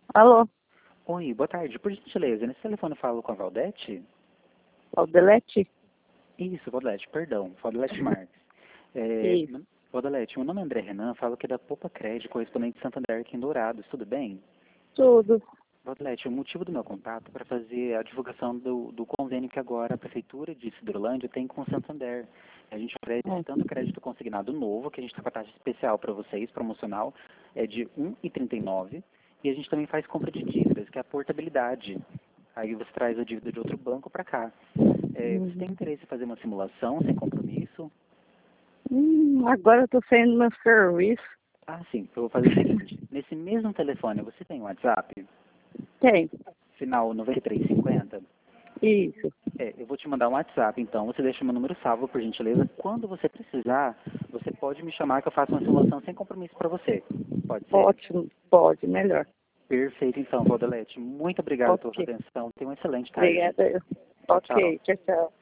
Alô, Oi, boa tarde. Por gentileza, nesse telefone eu falo com a Valdete? Aldelete? Isso, Valdete, perdão. Valdete Marques. Isso, Valdete, meu nome é André Renan, falo aqui da Poupa Crédito, correspondente de Santander aqui em Dourados, tudo bem? tudo. Valdete, o motivo do meu contato é para fazer a divulgação do convênio que agora a Prefeitura de Sidrolândia tem com o Santander. A gente oferece tanto crédito consignado novo, que a gente está com a taxa especial para vocês, promocional, é de 1,39, e a gente também faz compra de dívidas, que é a portabilidade. Aí você traz a dívida de outro banco para cá. Você tem interesse em fazer uma simulação sem compromisso? Agora eu tô saindo no meu serviço. Ah, sim. Eu vou fazer o seguinte. Nesse mesmo telefone, você tem WhatsApp? Tem, Final 9350? isso. Eu vou te mandar um WhatsApp, então. Você deixa meu número salvo, por gentileza. Quando você precisar, você pode me chamar que eu faço uma simulação sem compromisso para você. Pode ser? Ótimo, pode, melhor. Perfeito, então, Valdelete. Muito obrigado pela sua Ok, atenção. Tenha uma excelente tarde. obrigada. Tchau, tchau. Ok, tchau, tchau.